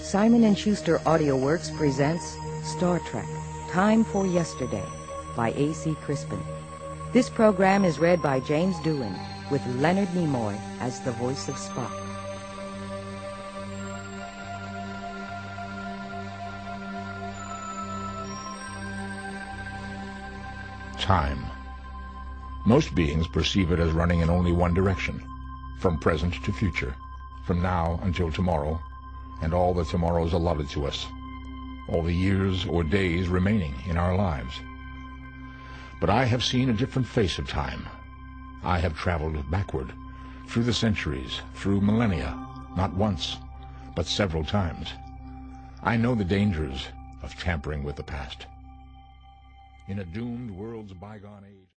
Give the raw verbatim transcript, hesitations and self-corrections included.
Simon and Schuster AudioWorks presents Star Trek: Time for Yesterday by A C Crispin. This program is read by James Doohan with Leonard Nimoy as the voice of Spock. Time. Most beings perceive it as running in only one direction, from present to future, from now until tomorrow, and all the tomorrows allotted to us, all the years or days remaining in our lives. But I have seen a different face of time. I have traveled backward, through the centuries, through millennia, not once, but several times. I know the dangers of tampering with the past. In a doomed world's bygone age,